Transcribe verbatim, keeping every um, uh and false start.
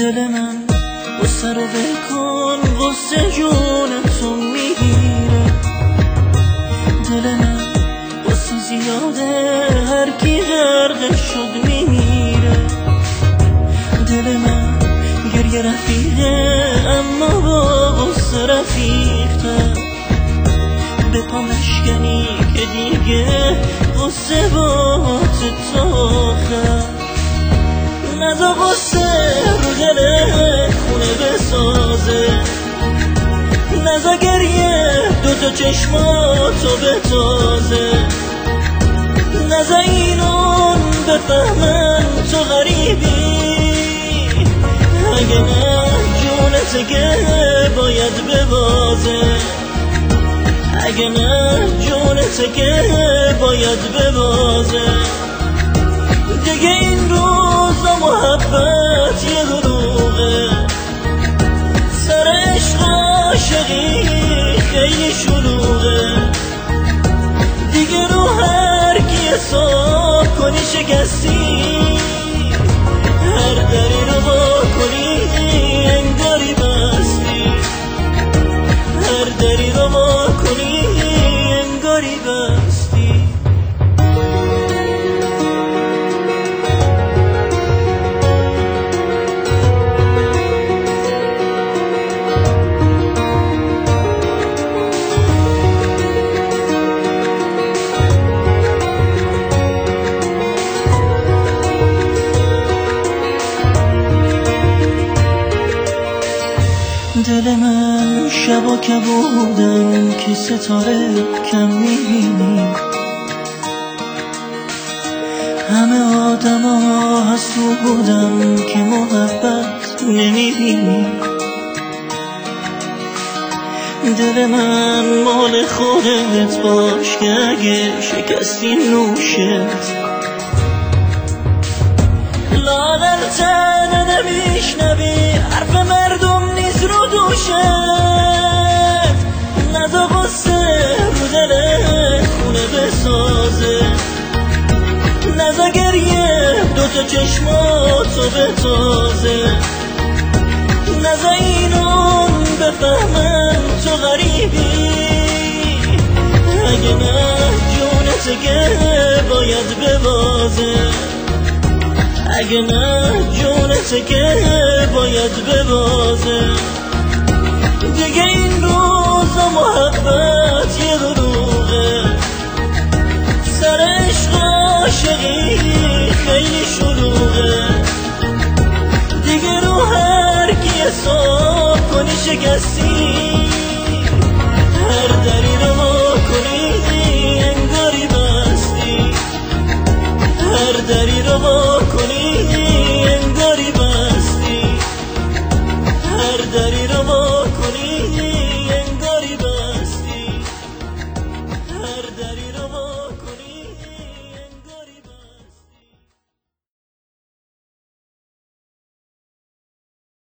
دل من غصه رو ول کن، غصه جون تو میگیره. دل من غصه زیاده، هر کی غرق شد میمیره. دل من گریه رفیقه اما با غصه رفیق‌تر. به پا مشکنی که دیگه غصه بات تا آخر. نزا غصه رو دل خونه بسازه، نزا گریه دوتا چشماتو بتازه، نزا اینون بفهمن تو غریبی. اگه نه جونت که باید ببازه، اگه نه جونت که باید ببازه. دیگه این روزا محبت یه دروغه، سر عشق عاشقی خیلی شلوغه. دیگه رو هر کی حساب کنی شکستی، هر دری رو با کنی انگاری بستی، هر دری رو با کنی انگاری بستی. دل من شبا که بودم که ستاره کم میبینی، همه آدم ها حسو بودم که محبت نمیبینی. دل من مال خودت باش که اگه شکستی نوشت، لاغر تنه نمیشنوی حرف مردم نیز رو دوشت. نزا غصه رو دل خونه بسازه، نزا گریه دوتا چشماتو بتازه، نزا اینون بفهمن تو غریبی. اگه نه جونت که باید ببازه، اگه نه جونت که باید ببازه. دیگه این روزا محبت یه دروغه، سر عشق عاشقی خیلی شلوغه. دیگه رو هر کی حساب کنی شکستی، هر دری رو با کنی انگاری بستی، هر دری رو با کنی انگاری بستی، هر دری رو با